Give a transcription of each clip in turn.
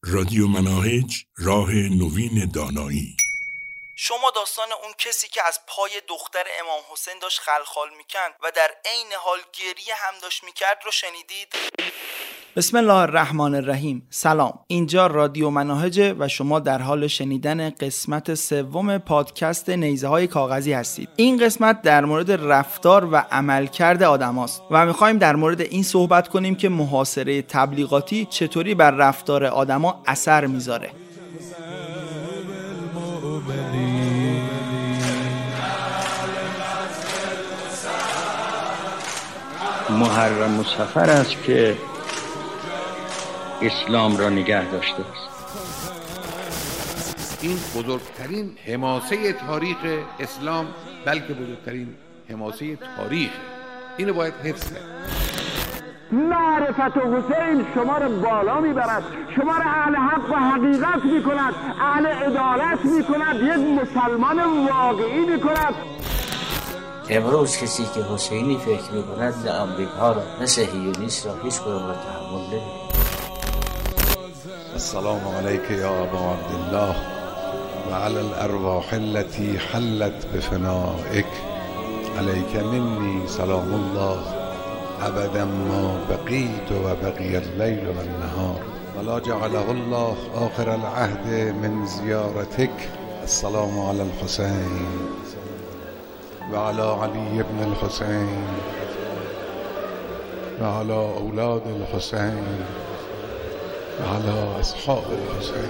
رادیو مناهج، راه نوین دانایی. شما داستان اون کسی که از پای دختر امام حسین داشت خلخال میکند و در عین حال گریه هم داشت میکرد رو شنیدید؟ بسم الله الرحمن الرحیم. سلام، اینجا رادیو مناهج و شما در حال شنیدن قسمت سوم پادکست نیزه های کاغذی هستید. این قسمت در مورد رفتار و عملکرد آدماست و میخوایم در مورد این صحبت کنیم که محاصره تبلیغاتی چطوری بر رفتار آدما اثر میذاره. محرم و صفر است که اسلام را نگه داشته است. این بزرگترین حماسه تاریخ اسلام، بلکه بزرگترین حماسه تاریخ، اینو باید حفظ کرد. معرفت حسین شما را بالا میبرد، شما را اهل حق و حقیقت میکند، اهل عدالت میکند، یک مسلمان واقعی میکند. امروز کسی که حسینی فکر میکند نه امریکا را نه صهیونیست را هیچ کدام را تحمل نمی‌کند. السلام علیک یا ابا عبدالله و علی الارواح التي حلت بفنائک، علیک منی سلام الله ابدا ما بقیت و بقی اللیل و النهار ولا جعله الله آخر العهد من زیارتک. السلام علی الحسین و علی علی ابن الحسین و علی اولاد الحسین و علی اصحاب الحسین.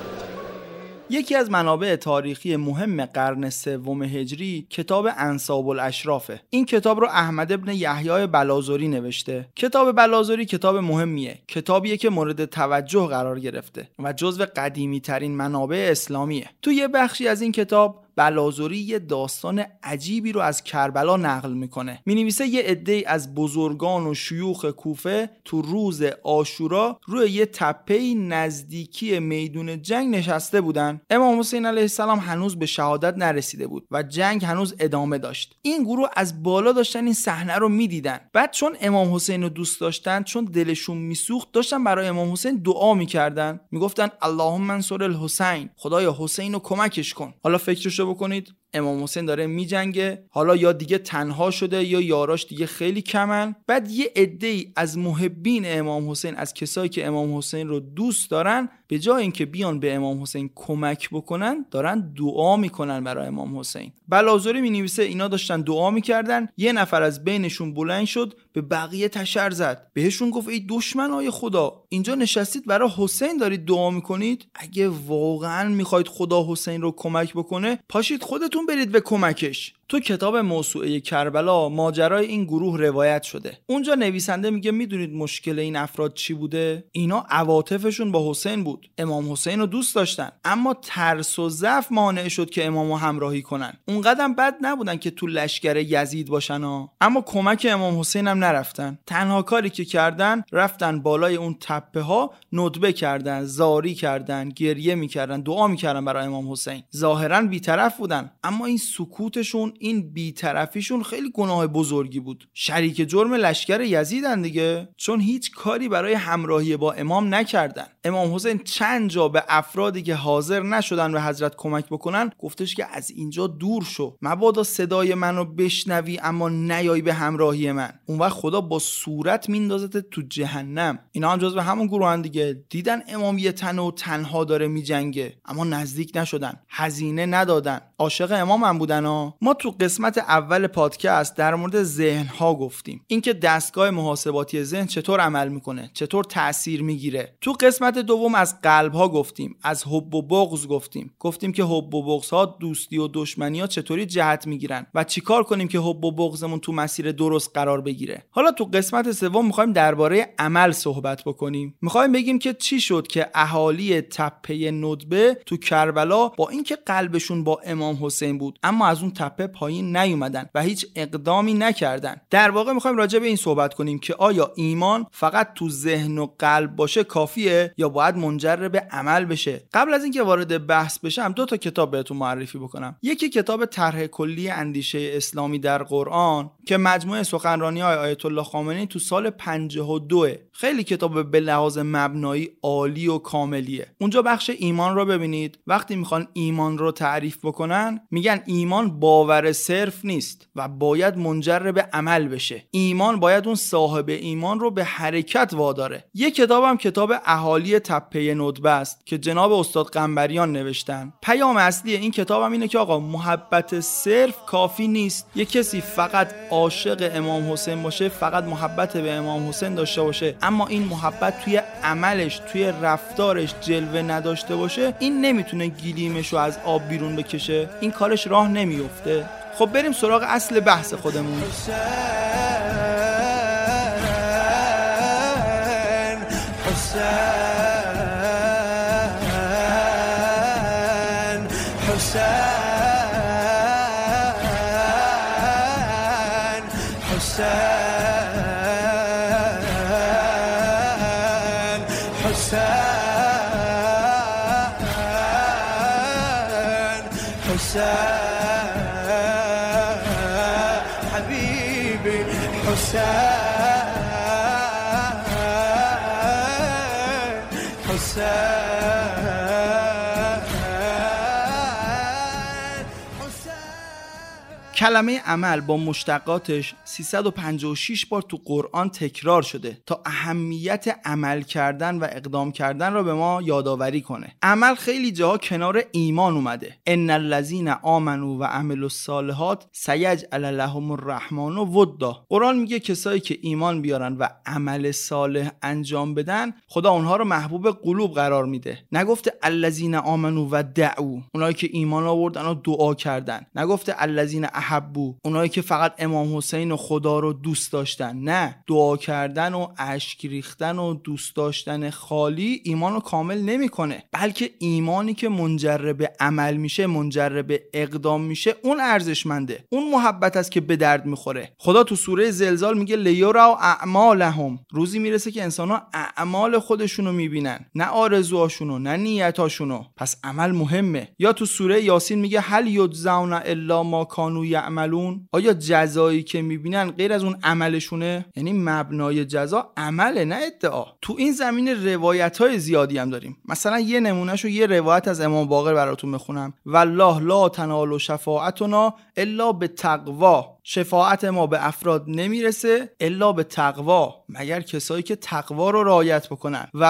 یکی از منابع تاریخی مهم قرن سوم هجری کتاب انساب الاشرافه. این کتاب رو احمد ابن یحیی بلاذری نوشته. کتاب بلاذری کتاب مهمیه، کتابیه که مورد توجه قرار گرفته و جزو قدیمی ترین منابع اسلامیه. تو یه بخشی از این کتاب بلاذری یه داستان عجیبی رو از کربلا نقل میکنه. مینویسه یه عده‌ای از بزرگان و شیوخ کوفه تو روز عاشورا روی یه تپه‌ای نزدیکی میدون جنگ نشسته بودن. امام حسین علیه السلام هنوز به شهادت نرسیده بود و جنگ هنوز ادامه داشت. این گروه از بالا داشتن این صحنه رو میدیدن. بعد چون امام حسین رو دوست داشتن، چون دلشون میسوخت، داشتن برای امام حسین دعا میکردن. میگفتن اللهم انصر الحسین، خدایا حسین رو کمکش کن. حالا فکرشو بکنید، امام حسین داره میجنگه، حالا یا دیگه تنها شده یا یاراش دیگه خیلی کمن. بعد یه عده‌ای از محبین امام حسین، از کسایی که امام حسین رو دوست دارن، به جای اینکه بیان به امام حسین کمک بکنن، دارن دعا میکنن برای امام حسین. بلاذری مینویسه اینا داشتن دعا میکردن، یه نفر از بینشون بلند شد به بقیه تشر زد، بهشون گفت ای دشمنای خدا، اینجا نشستید برای حسین دارید دعا میکنید؟ اگه واقعا میخواید خدا حسین رو کمک بکنه، پاشید خودتون برید به کمکش. تو کتاب موسوعه کربلا ماجرای این گروه روایت شده. اونجا نویسنده میگه میدونید مشکل این افراد چی بوده؟ اینا عواطفشون با حسین بود. امام حسین رو دوست داشتن، اما ترس و ضعف مانع شد که امامو همراهی کنن. اونقدرم بد نبودن که تو لشکر یزید باشن اما کمک امام حسین هم نرفتن. تنها کاری که کردن رفتن بالای اون تپه ها ندبه کردن، زاری کردن، گریه میکردن، دعا میکردن برای امام حسین. ظاهرا بی‌طرف بودن، اما این سکوتشون، این بی‌طرفیشون خیلی گناه بزرگی بود. شریک جرم لشکر یزیدن دیگه، چون هیچ کاری برای همراهی با امام نکردن. امام حسین چند جا به افرادی که حاضر نشدن به حضرت کمک بکنن گفتش که از اینجا دور شو، مبادا صدای منو بشنوی اما نیای به همراهی من، اون وقت خدا با صورت میندازت تو جهنم. اینا هم جزو همون گروهن دیگه. دیدن امام یه تنه و تنها داره میجنگه، اما نزدیک نشدن، هزینه ندادن، عاشق امام هم بودن ما تو قسمت اول پادکست در مورد ذهن‌ها گفتیم، اینکه دستگاه محاسباتی ذهن چطور عمل میکنه، چطور تأثیر میگیره. تو قسمت دوم از قلب‌ها گفتیم، از حب و بغض گفتیم که حب و بغض‌ها، دوستی و دشمنی‌ها چطوری جهت میگیرن و چیکار کنیم که حب و بغضمون تو مسیر درست قرار بگیره. حالا تو قسمت سوم می‌خوایم درباره عمل صحبت بکنیم. می‌خوایم بگیم که چی شد که اهالی تپه ندبه تو کربلا با اینکه قلبشون با امام حسین بود، اما از اون تپه پایین نیومدن و هیچ اقدامی نکردن. در واقع میخوایم راجع به این صحبت کنیم که آیا ایمان فقط تو ذهن و قلب باشه کافیه یا باید منجر به عمل بشه؟ قبل از اینکه وارد بحث بشم 2 تا کتاب بهتون معرفی بکنم. یکی کتاب طرح کلی اندیشه اسلامی در قرآن که مجموعه سخنرانی‌های آیت الله خامنه‌ای تو سال 52. خیلی کتاب به لحاظ مبنایی عالی و کاملیه. اونجا بخش ایمان رو ببینید. وقتی میخوان ایمان رو تعریف بکنن میگن ایمان باور صرف نیست و باید منجر به عمل بشه. ایمان باید اون صاحب ایمان رو به حرکت واداره. یک کتابم کتاب اهالی تپه ندبه است که جناب استاد قنبریان نوشتن. پیام اصلی این کتابم اینه که آقا محبت صرف کافی نیست. یک کسی فقط عاشق امام حسین باشه، فقط محبت به امام حسین داشته باشه، اما این محبت توی عملش، توی رفتارش جلوه نداشته باشه، این نمیتونه گلیمشو از آب بیرون بکشه، این کارش راه نمیفته. خب بریم سراغ اصل بحث خودمون. حبيبي حسين کلمه عمل با مشتقاتش 356 بار تو قرآن تکرار شده تا اهمیت عمل کردن و اقدام کردن را به ما یادآوری کنه. عمل خیلی جاها کنار ایمان اومده. ان الذین آمنوا و عملوا الصالحات سیجعل لهم الرحمن ودا. قرآن میگه کسایی که ایمان بیارن و عمل صالح انجام بدن خدا اونها رو محبوب قلوب قرار میده. نگفته الذین آمنوا و دعوا، اونایی که ایمان آوردن و دعا کردن. نگفته الذین احبوا، اونایی که فقط امام حسین و خدا رو دوست داشتن. نه، دعا کردن و اشک ریختن و دوست داشتن خالی ایمان رو کامل نمیکنه، بلکه ایمانی که منجر به عمل میشه، منجر به اقدام میشه، اون ارزشمنده، اون محبت است که به درد میخوره. خدا تو سوره زلزال میگه لیروا اعمالهم، روزی میرسه که انسان‌ها اعمال خودشونو میبینن، نه آرزوهاشونو، نه نیتاشونو. پس عمل مهمه. یا تو سوره یاسین میگه هل یجزون الا ما کانوا یعملون، آیا جزایی که میبینن غیر از اون عملشونه؟ یعنی مبنای جزا عمله، نه ادعا. تو این زمینه روایت‌های زیادی هم داریم. مثلا یه نمونهشو یه روایت از امام باقر براتون بخونم. والله لا تنال شفاعتنا الا بالتقوا، شفاعت ما به افراد نمیرسه الا به تقوا، مگر کسایی که تقوا رو رعایت بکنن. و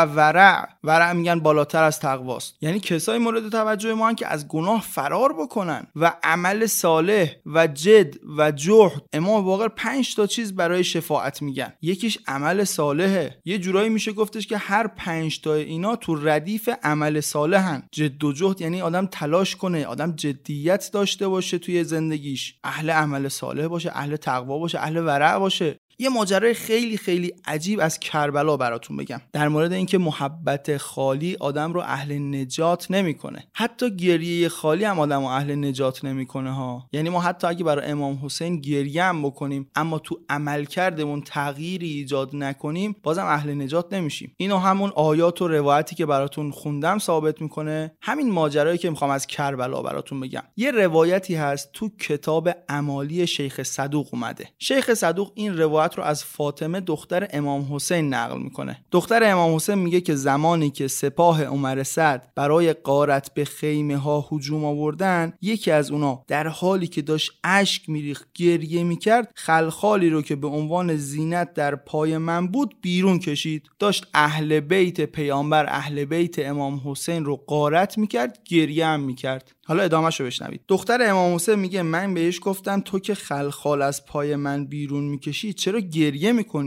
ورع میگن بالاتر از تقواست، یعنی کسایی مورد توجه ما هن که از گناه فرار بکنن و عمل صالح و جد و جهد. امام باقر 5 تا چیز برای شفاعت میگن، یکیش عمل صالحه. یه جورایی میشه گفتش که هر 5 تا اینا تو ردیف عمل صالحن. جد و جهد یعنی آدم تلاش کنه، آدم جدیت داشته باشه توی زندگیش، اهل عمل صالح باشه، اهل تقوا باشه، اهل ورع باشه. یه ماجرای خیلی خیلی عجیب از کربلا براتون بگم در مورد اینکه محبت خالی آدم رو اهل نجات نمیکنه. حتی گریه خالی هم آدم رو اهل نجات نمیکنه ها. یعنی ما حتی اگه برای امام حسین گریه هم بکنیم اما تو عملکردمون تغییری ایجاد نکنیم، بازم اهل نجات نمیشیم. اینو همون آیات و روایتی که براتون خوندم ثابت میکنه. همین ماجرایی که میخوام از کربلا براتون بگم. یه روایتی هست تو کتاب اعمالی شیخ صدوق اومده. شیخ صدوق این روایت رو از فاطمه دختر امام حسین نقل میکنه. دختر امام حسین میگه که زمانی که سپاه عمر سعد برای غارت به خیمه ها هجوم آوردن، یکی از اونا در حالی که داشت اشک میریخت، گریه میکرد، خلخالی رو که به عنوان زینت در پای من بود بیرون کشید. داشت اهل بیت پیامبر، اهل بیت امام حسین رو غارت میکرد، گریه هم میکرد. حالا ادامه‌شو بشنوید. دختر امام حسین میگه من بهش گفتم تو که خلخال از پای من بیرون میکشی چرا گریه میکنی؟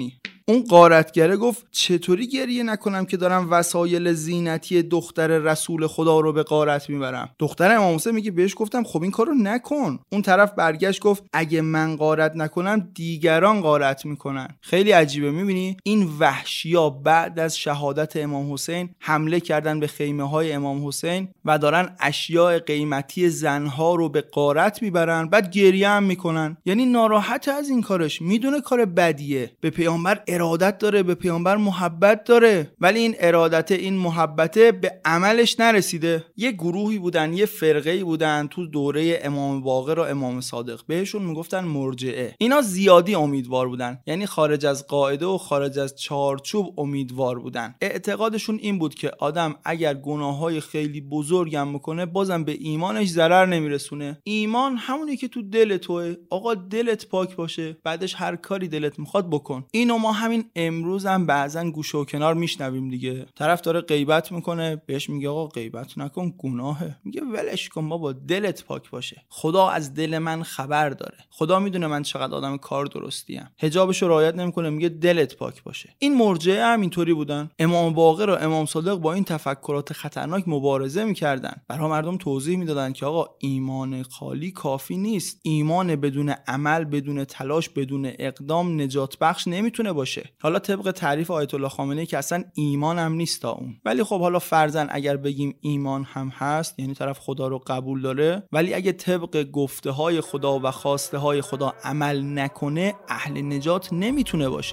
اون غارتگره گفت چطوری گریه نکنم که دارم وسایل زینتی دختر رسول خدا رو به غارت میبرم؟ دختر امام حسین میگه بهش گفتم خب این کارو نکن. اون طرف برگشت گفت اگه من غارت نکنم دیگران غارت میکنن. خیلی عجیبه. میبینی این وحشیا بعد از شهادت امام حسین حمله کردن به خیمه های امام حسین و دارن اشیاء قیمتی زنها رو به غارت میبرن، بعد گریه هم میکنن. یعنی ناراحت از این کارش، میدونه کار بدیه، به پیامبر ارادت داره، به پیامبر محبت داره، ولی این ارادت، این محبته به عملش نرسیده. یه گروهی بودن، یه فرقه‌ای بودن تو دوره امام باقر و امام صادق، بهشون میگفتن مرجعه. اینا زیادی امیدوار بودن، یعنی خارج از قاعده و خارج از چارچوب امیدوار بودن. اعتقادشون این بود که آدم اگر گناههای خیلی بزرگ هم میکنه بازم به ایمانش ضرر نمیرسونه. ایمان همونی که تو دل توئه. آقا دلت پاک باشه، بعدش هر کاری دلت میخواد بکن. اینو ما همین امروز هم بعضن گوشه و کنار میشنویم دیگه. طرف داره غیبت میکنه، بهش میگه آقا غیبت نکن، گناهه. میگه ولش کن بابا، دلت پاک باشه. خدا از دل من خبر داره، خدا میدونه من چقدر آدم کار درستیم. حجابشو رعایت نمیکنه، میگه دلت پاک باشه. این مرجعه هم اینطوری بودن. امام باقر و امام صادق با این تفکرات خطرناک مبارزه میکردن. برای مردم توضیح میدادن که آقا ایمان خالی کافی نیست. ایمان بدون عمل، بدون تلاش، بدون اقدام نجات بخش نمیتونه باشه. حالا طبق تعریف آیت الله خامنه‌ای که اصلا ایمان هم نیست تا اون، ولی خب حالا فرضاً اگر بگیم ایمان هم هست، یعنی طرف خدا رو قبول داره، ولی اگه طبق گفته های خدا و خواسته های خدا عمل نکنه، اهل نجات نمیتونه باشه.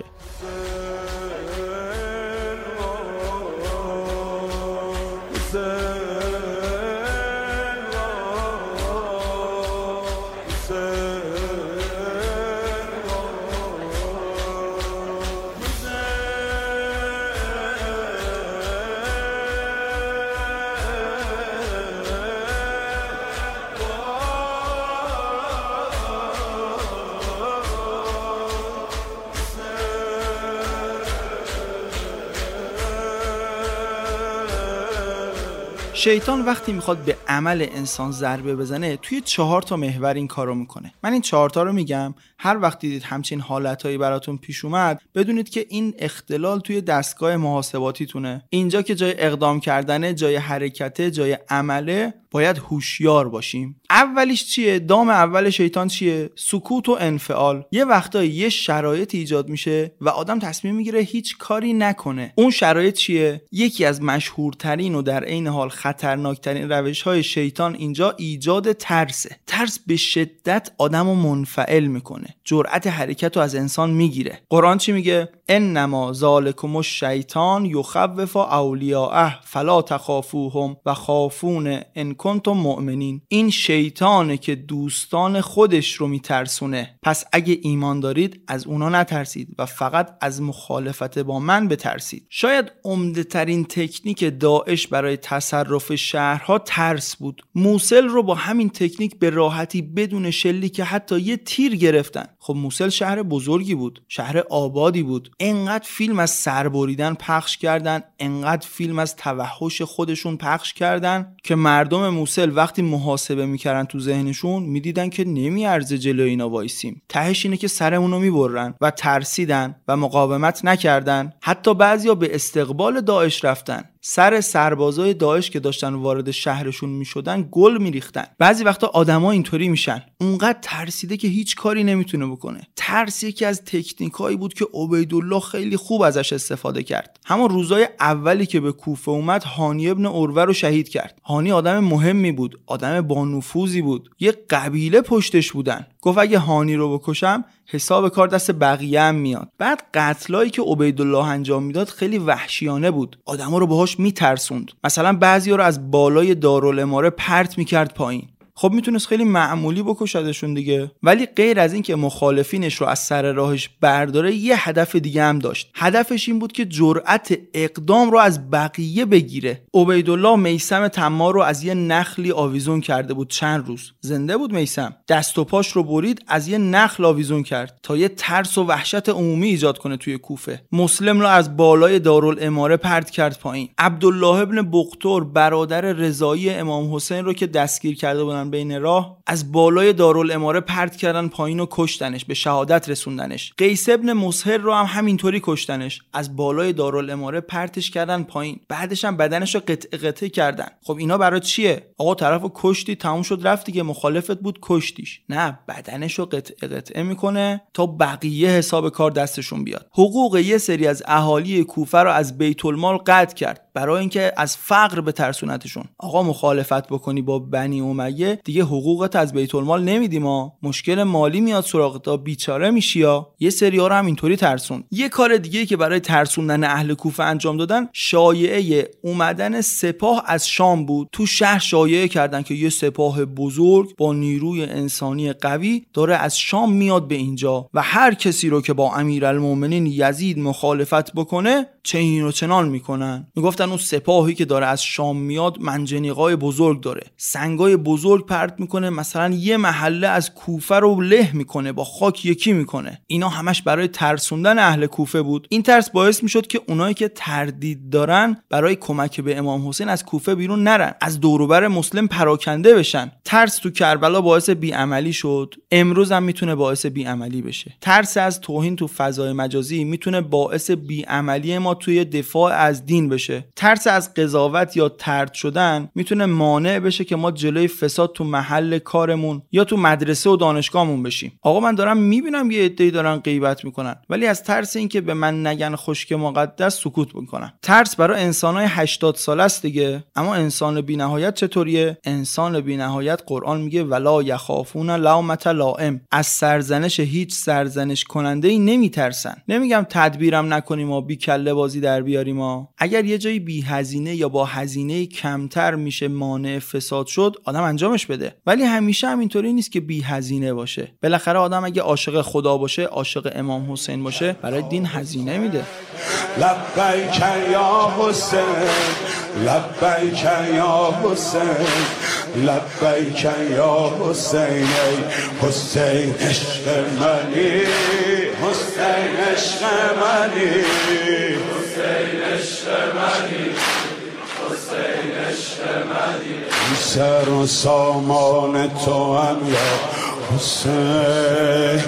شیطان وقتی میخواد به عمل انسان ضربه بزنه توی 4 تا محور این کارو میکنه. من این 4 تا رو میگم، هر وقت دیدید همچین حالتایی براتون پیش اومد بدونید که این اختلال توی دستگاه محاسباتیتونه. اینجا که جای اقدام کردنه، جای حرکته، جای عمله، باید هوشیار باشیم. اولیش چیه؟ دام اول شیطان چیه؟ سکوت و انفعال. یه وقتایی یه شرایط ایجاد میشه و آدم تصمیم میگیره هیچ کاری نکنه. اون شرایط چیه؟ یکی از مشهورترین و در عین حال خطرناکترین روش‌های شیطان اینجا ایجاد ترسه. ترس به شدت آدمو منفعل میکنه، جرأت حرکت رو از انسان میگیره. قرآن چی میگه؟ انما ذالکم الشیطان یخوف اولیاءه فلا تخافوهم و خافون ان کنتم مؤمنین. این شیطانه که دوستان خودش رو میترسونه، پس اگه ایمان دارید از اونا نترسید و فقط از مخالفت با من بترسید. شاید عمده ترین تکنیک داعش برای تصرف شهرها ترس بود. موصل رو با همین تکنیک به راحتی بدون شلیک حتی یه تیر گرفتن. خب موصل شهر بزرگی بود، شهر آبادی بود. انقدر فیلم از سربریدن پخش کردن، انقدر فیلم از توحش خودشون پخش کردن که مردم موصل وقتی محاسبه میکردن تو ذهنشون میدیدن که نمیارزه جلوی اینا وایسیم. تهش اینه که سرمونو میبرن و ترسیدن و مقاومت نکردن. حتی بعضیا به استقبال داعش رفتن، سر سربازای داعش که داشتن وارد شهرشون میشدن گل میریختن. بعضی وقتا آدما اینطوری میشن، اونقدر ترسیده که هیچ کاری نمیتونه بکنه. ترس یکی از تکنیکایی بود که عبیدالله خیلی خوب ازش استفاده کرد. همون روزای اولی که به کوفه اومد، هانی ابن عروه رو شهید کرد. هانی آدم مهمی بود، آدم با نفوذی بود، یه قبیله پشتش بودن. گفت اگه هانی رو بکشم حساب کار دست بقیه هم میاد. بعد قتلایی که عبیدالله انجام میداد خیلی وحشیانه بود، آدما رو باهاش میترسوند. مثلا بعضیا رو از بالای دارالاماره پرت میکرد پایین. خب میتونست خیلی معمولی بکشدشون دیگه، ولی غیر از این که مخالفینش رو از سر راهش برداره، یه هدف دیگه هم داشت. هدفش این بود که جرأت اقدام رو از بقیه بگیره. عبیدالله میثم تمار رو از یه نخلی آویزون کرده بود، چند روز زنده بود میثم، دست و پاش رو برید از یه نخل آویزون کرد تا یه ترس و وحشت عمومی ایجاد کنه توی کوفه. مسلم رو از بالای دارالاماره پرت کرد پایین. عبدالله ابن بختور برادر رضایی امام حسین رو که دستگیر کرده بودن بودن بین راه، از بالای دارالاماره پرت کردن پایین و کشتنش، به شهادت رسوندنش. قیس ابن مسهر رو هم همینطوری کشتنش، از بالای دارالاماره پرتش کردن پایین، بعدش هم بدنش رو قطعه قطعه کردن. خب اینا برای چیه؟ آقا طرفو کشتی، تموم شد رفت دیگه، مخالفت بود کشتیش. نه، بدنش رو قطعه قطعه میکنه تا بقیه حساب کار دستشون بیاد. حقوق یه سری از اهالی کوفه رو از بیت المال قطع کرد برای اینکه از فقر بترسونتشون. آقا مخالفت بکنی با بنی امیه دیگه حقوقت از بیت المال نمیدیم، ما مشکل مالی میاد سراغت، بیچاره میشی. یه سری‌ها رو هم اینطوری ترسون. یه کار دیگه که برای ترسوندن اهل کوفه انجام دادن، شایعه اومدن سپاه از شام بود. تو شهر شایعه کردن که یه سپاه بزرگ با نیروی انسانی قوی داره از شام میاد به اینجا و هر کسی رو که با امیرالمومنین یزید مخالفت بکنه چنین و چنان میکنن. میگفتن اون سپاهی که داره از شام میاد منجنیقای بزرگ داره، سنگای بزرگ پرت میکنه، مثلا یه محله از کوفه رو له میکنه، با خاک یکی میکنه. اینا همش برای ترسوندن اهل کوفه بود. این ترس باعث میشد که اونایی که تردید دارن برای کمک به امام حسین از کوفه بیرون نرن، از دور و بر مسلم پراکنده بشن. ترس تو کربلا باعث بیعملی شد، امروز هم میتونه باعث بیعملی بشه. ترس از توهین تو فضای مجازی میتونه باعث بیعملی ما توی دفاع از دین بشه. ترس از قضاوت یا طرد شدن میتونه مانع بشه که ما جلوی فساد تو محل کارمون یا تو مدرسه و دانشگاهمون بشیم. آقا من دارم میبینم یه عده‌ای دارن غیبت میکنن، ولی از ترس اینکه به من نگن خشک مقدس سکوت میکنن. ترس برای انسانای 80 ساله است دیگه. اما انسان بی‌نهایت چطوریه؟ انسان بی‌نهایت قرآن میگه ولا یخافون لومة لائم، از سرزنش هیچ سرزنش کننده‌ای نمیترسن. نمیگم تدبیرم نکنیم و بی کله بازی در بیاریم ها. اگر یه جایی بی هزینه یا با هزینه کمتر میشه مانع فساد شد، آدم انجامش بده. ولی همیشه هم اینطوری نیست که بی هزینه باشه. بالاخره آدم اگه عاشق خدا باشه، عاشق امام حسین باشه، برای دین هزینه میده. لبیک یا حسین، لبیک یا حسین، لبیک یا حسین، حسین عشق منی، حسین عشق منی، حسین عشق منی، حسین عشق منی. سر و سامان تو هم یا حسین،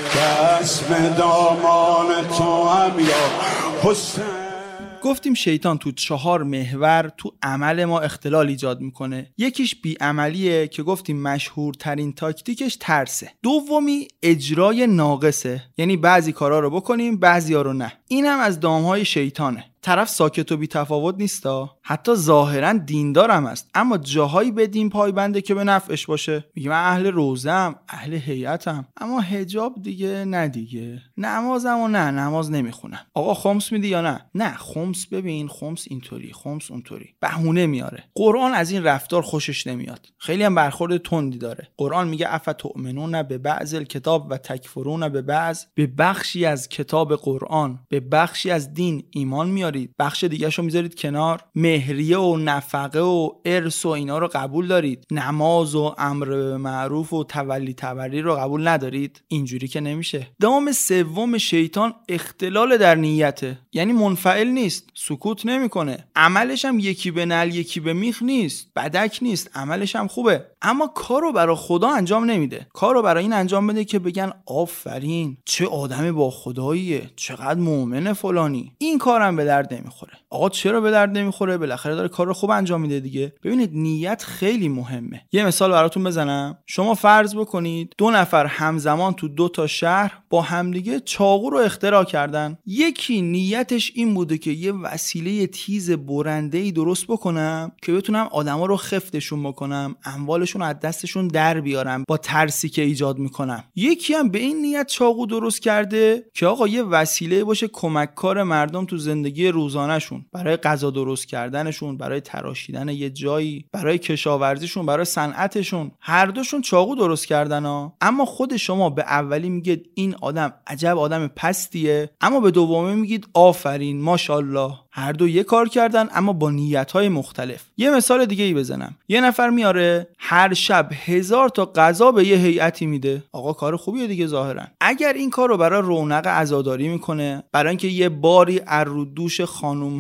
دست دامان تو هم یا حسین. گفتیم شیطان تو 4 محور تو عمل ما اختلال ایجاد میکنه. یکیش بیعملیه که گفتیم مشهورترین تاکتیکش ترسه. دومی اجرای ناقصه، یعنی بعضی کارا رو بکنیم بعضی ها رو نه. این هم از دامهای شیطانه. طرف ساکت و بی تفاوت نیستا، حتی ظاهرا دیندارم است، اما جاهایی به دین پایبنده که به نفعش باشه. میگه من اهل روزم، اهل هیئتم، اما حجاب دیگه نه دیگه، نمازم و نه، نماز نمیخونم. آقا خمس میدی یا نه؟ نه خمس، ببین خمس اینطوری، خمس اونطوری، بهونه میاره. قرآن از این رفتار خوشش نمیاد، خیلی هم برخورد تندی داره. قرآن میگه افتؤمنون ببعض الکتاب و تکفرون ببعض، به بخشی از کتاب قرآن، به بخشی از دین ایمان میاره، بخش دیگه شو میذارید کنار. مهریه و نفقه و ارث و اینا رو قبول دارید، نماز و امر به معروف و تولی تبری رو قبول ندارید. اینجوری که نمیشه. دام سوم شیطان اختلال در نیته، یعنی منفعل نیست، سکوت نمیکنه، عملش هم یکی به نل یکی به میخ نیست، بدک نیست، عملش هم خوبه، اما کارو برای خدا انجام نمیده. کارو برای این انجام بده که بگن آفرین چه آدمی با خداییه، چقدر مؤمن فلانی. این کارم به درد نمیخوره. آقا چرا به درد نمیخوره؟ بالاخره داره کار رو خوب انجام میده دیگه. ببینید نیت خیلی مهمه. یه مثال براتون بزنم. شما فرض بکنید 2 نفر همزمان تو 2 تا شهر با همدیگه چاقو رو اختراع کردن. یکی نیتش این بوده که یه وسیله تیز برنده‌ای درست بکنم که بتونم آدما رو خفتشون بکنم، اموالشون رو از دستشون در بیارم با ترسی که ایجاد میکنم. یکی هم به این نیت چاقو درست کرده که آقا یه وسیله باشه کمککار مردم تو زندگی روزانه‌شون، برای غذا درست کردنشون، برای تراشیدن یه جایی، برای کشاورزیشون، برای صنعتشون. هر دوشون چاقو درست کردن ها. اما خود شما به اولی میگید این آدم عجب آدم پستیه، اما به دومی میگید آفرین ماشاءالله. هر دو یه کار کردن اما با نیت‌های مختلف. یه مثال دیگه ای بزنم. یه نفر میاره هر شب 1000 تا غذا به یه هیئتی میده. آقا کار خوبیه دیگه ظاهرا. اگر این کارو برای رونق عزاداری میکنه، برای اینکه یه باری از رو دوش خانوم‌ها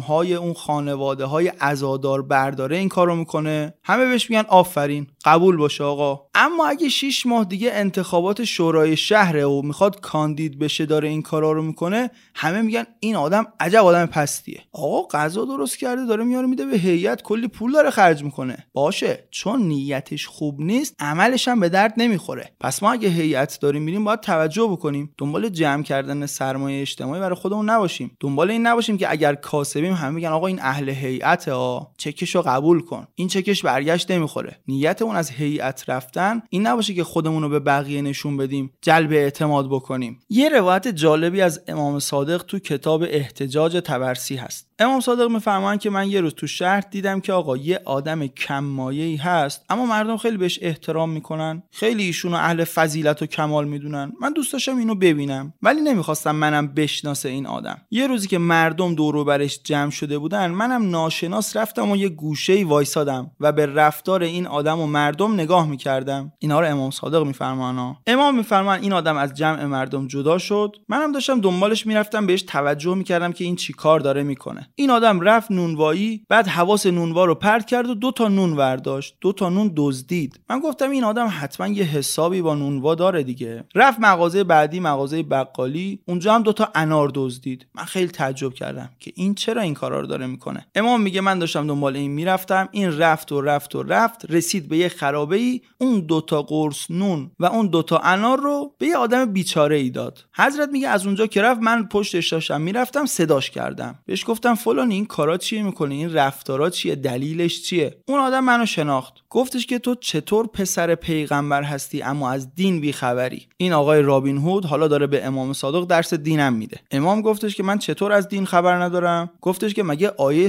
خونهای اون خانواده های عزادار برداره این کارو میکنه، همه بهش میگن آفرین، قبول باشه آقا. اما اگه 6 ماه دیگه انتخابات شورای شهره و میخواد کاندید بشه داره این کارا رو میکنه، همه میگن این آدم عجب آدم پستیه. آقا غذا درست کرده داره میاره میده به هیئت، کلی پول داره خرج میکنه. باشه، چون نیتش خوب نیست عملش هم به درد نمیخوره. پس ما اگه هیئت داریم میریم باید توجه بکنیم، دنبال جمع کردن سرمایه اجتماعی برای خودمون نباشیم. دنبال این نباشیم که اگر کاسبیم همه میگن آقا این اهل هیئته، چکشو قبول کن. این چکش برگشت نمیخوره. نیتمون از هیئت رفتن این نباشه که خودمون رو به بقیه نشون بدیم، جلب اعتماد بکنیم. یه روایت جالبی از امام صادق تو کتاب احتجاج طبرسی هست. امام صادق میفرمایند که من یه روز تو شهر دیدم که آقا یه آدم کم مایه‌ای هست اما مردم خیلی بهش احترام میکنن، خیلی ایشونو اهل فضیلت و کمال میدونن. من دوست داشتم اینو ببینم ولی نمیخواستم منم بشناسه این آدم. یه روزی که مردم دور و برش جمع شده بودن منم ناشناس رفتم و یه گوشه‌ای وایسادم و به رفتار این آدم و مردم نگاه میکردم. اینا رو امام صادق میفرمایند. امام میفرمایند این آدم از جمع مردم جدا شد، منم داشتم دنبالش میرفتم، بهش توجه میکردم که این چی کار داره میکنه. این آدم رفت نونوایی، بعد حواس نونوا رو پرت کرد و 2 تا نون برداشت، 2 تا نون دزدید. من گفتم این آدم حتما یه حسابی با نونوا داره دیگه. رفت مغازه بعدی، مغازه بقالی، اونجا هم 2 تا انار دزدید. من خیلی تعجب کردم که این چرا این کارا رو داره میکنه. امام میگه من داشتم دنبال این میرفتم، این رفت و رفت و رفت، رسید به یه خرابه‌ای، اون 2 تا قرص نون و اون 2 تا انار رو به یه آدم بیچاره‌ای داد. حضرت میگه از اونجا که رفت من پشتش داشتم میرفتم، صداش کردم، بهش گفتم فلان این کارا چیه میکنی، این رفتارا چیه، دلیلش چیه؟ اون آدم منو شناخت، گفتش که تو چطور پسر پیغمبر هستی اما از دین بیخبری. این آقای رابین هود حالا داره به امام صادق درس دینم میده. امام گفتش که من چطور از دین خبر ندارم؟ گفتش که مگه آیه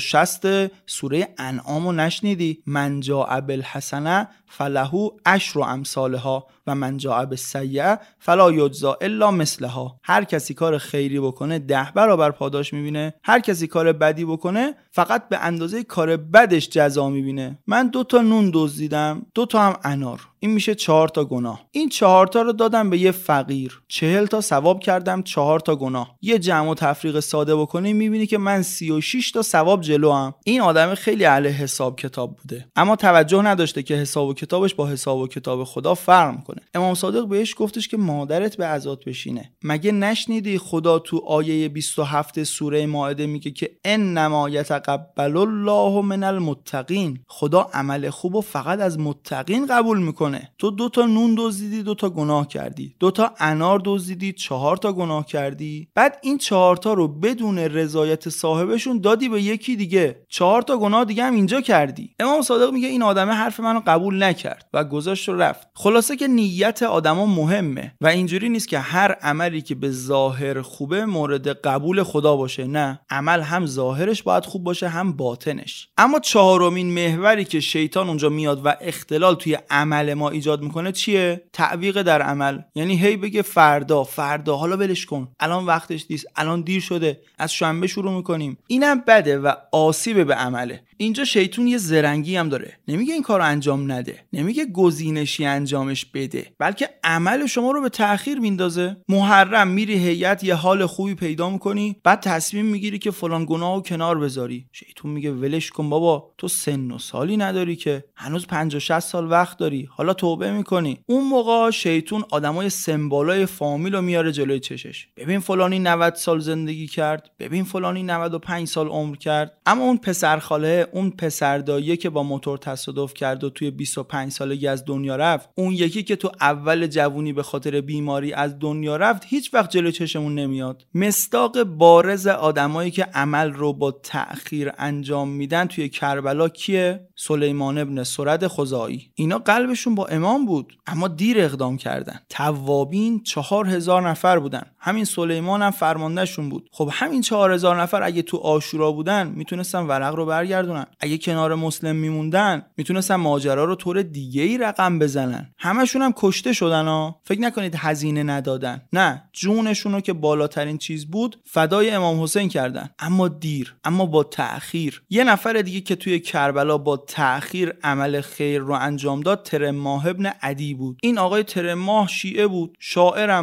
160 سوره انعامو نشنیدی؟ من جاء بالحسنه فله عشر امثالها و من جاء بالسیئه فلا یجزی الا مثلها. هر کسی کار خیری بکنه 10 برابر پاداش میبینه، هر کسی کار بدی بکنه فقط به اندازه کار بدش جزا میبینه. من 2 تا نون دزدیدم، 2 تا هم انار، این میشه 4 تا گناه. این 4 تا رو دادم به یه فقیر، 40 تا ثواب کردم، 4 تا گناه. یه جمع و تفریق ساده بکنی میبینی که من 36 تا ثواب جلوام. این آدم خیلی اهل حساب کتاب بوده اما توجه نداشته که حساب و کتابش با حساب و کتاب خدا فرق میکنه. امام صادق بهش گفتش که مادرت به عزات بشینه. مگه نشنیدی خدا تو آیه 27 سوره مائده میگه که انما یتقبل الله من المتقین، خدا عمل خوبو فقط از متقین قبول میکنه. تو 2 تا نون دزدیدی، 2 تا گناه کردی، 2 تا انار دزدیدی، 4 تا گناه کردی، بعد این 4 تا رو بدون رضایت صاحبشون دادی به یکی دیگه، 4 تا گناه دیگه هم اینجا کردی. امام صادق میگه این آدمه حرف منو قبول نکرد و گذاشت و رفت. خلاصه که نیت آدما مهمه و اینجوری نیست که هر عملی که به ظاهر خوبه مورد قبول خدا باشه. نه، عمل هم ظاهرش باید خوب باشه هم باطنش. اما 4مین محوری که شیطان اونجا میاد و اختلال توی عمل ما ایجاد میکنه چیه؟ تعویق در عمل. یعنی هی بگه فردا حالا ولش کن، الان وقتش نیست، الان دیر شده، از شنبه شروع میکنیم. اینم بده و آسیب به عمله. اینجا شیطان یه زرنگی هم داره، نمیگه این کارو انجام نده، نمیگه گزینشی انجامش بده، بلکه عمل شما رو به تأخیر میندازه. محرم میری هیئت یه حال خوبی پیدا میکنی، بعد تصمیم میگیری که فلان گناهو کنار بذاری. شیطان میگه ولش کن بابا، تو سن و سالی نداری که، هنوز 50-60 سال وقت داری، حالا توبه میکنی. اون موقع شیطان آدمای سمبالای فامیل رو میاره جلوی چشش. ببین فلانی 90 سال زندگی کرد، ببین فلانی 95 سال عمر کرد، اما اون پسر خاله، اون پسر داییه که با موتور تصادف کرد و توی 25 سالگی از دنیا رفت، اون یکی که تو اول جوونی به خاطر بیماری از دنیا رفت، هیچ وقت جلوی چشمون نمیاد. مصداق بارز آدمایی که عمل رو با تأخیر انجام میدن توی کربلا کیه؟ سلیمان ابن سرد خزاعی. اینا قلبشون با امام بود اما دیر اقدام کردن. توابین 4000 نفر بودن، همین سلیمان هم فرماندهشون بود. خب همین 4000 نفر اگه تو عاشورا بودن میتونستن ورق رو برگردونن، اگه کنار مسلم میموندن میتونستن ماجرا رو طور دیگه‌ای رقم بزنن. همشون هم کشته شدن ها. فکر نکنید هزینه ندادن، نه، جونشون رو که بالاترین چیز بود فدای امام حسین کردن، اما دیر، اما با تأخیر. یه نفر دیگه که توی کربلا با تأخیر عمل خیر رو انجام داد ترماه ابن عدی بود. این آقای ترماه شیعه بود، شاعرم بود،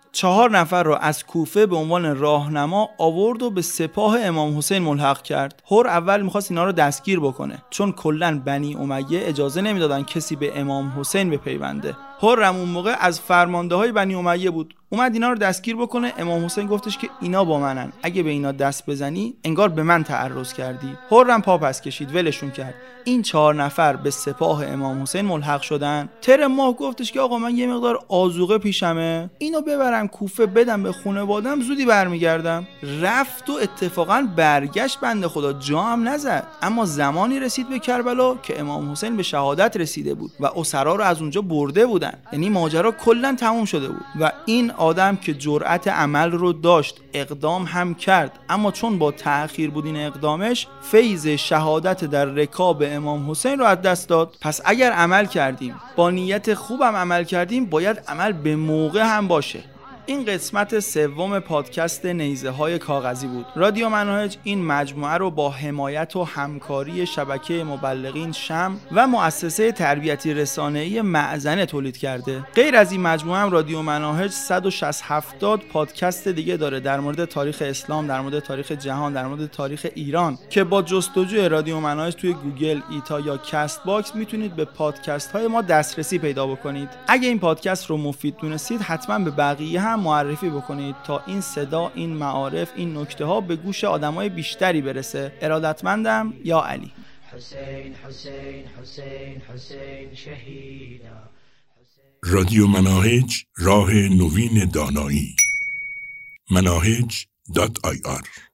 4 نفر را از کوفه به عنوان راهنما آورد و به سپاه امام حسین ملحق کرد. هر اول می‌خواست اینا رو دستگیر بکنه، چون کلاً بنی امیه اجازه نمیدادن کسی به امام حسین بپیونده. هر اون موقع از فرمانده‌های بنی امیه بود. اومد اینا رو دستگیر بکنه. امام حسین گفتش که اینا با منن، اگه به اینا دست بزنی انگار به من تعرض کردی. هرم پا پس کشید، ولشون کرد. این 4 نفر به سپاه امام حسین ملحق شدن. تر ماه گفتش که آقا من یه مقدار آذوقه پیشمه، اینو ببرم کوفه بدم به خانواده‌ام، زودی برمیگردم. رفت و اتفاقا برگشت، بنده خدا جا هم نزد. اما زمانی رسید به کربلا که امام حسین به شهادت رسیده بود و اسرا رو از اونجا برده بودن، یعنی ماجرا کلا تموم شده بود. و این آدم که جرأت عمل رو داشت، اقدام هم کرد، اما چون با تأخیر بود این اقدامش، فیض شهادت در رکاب امام حسین رو از دست داد. پس اگر عمل کردیم، با نیت خوبم عمل کردیم، باید عمل به موقع هم باشه. این قسمت سوم پادکست نیزه های کاغذی بود. رادیو مناهج این مجموعه رو با حمایت و همکاری شبکه مبلغین شمع و مؤسسه تربیتی رسانه‌ای معزنه تولید کرده. غیر از این مجموعه هم رادیو مناهج 160 پادکست دیگه داره در مورد تاریخ اسلام، در مورد تاریخ جهان، در مورد تاریخ ایران، که با جستجوی رادیو مناهج توی گوگل، ایتا یا کست باکس میتونید به پادکست های ما دسترسی پیدا بکنید. اگه این پادکست رو مفید دونستید، حتما به بقیه هم معرفی بکنید تا این صدا، این معارف، این نکته ها به گوش آدمای بیشتری برسه. ارادتمندم، یا علی. حسین حسین حسین حسین شهیدا. رادیو مناهج، راه نوین دانایی. مناهج.ir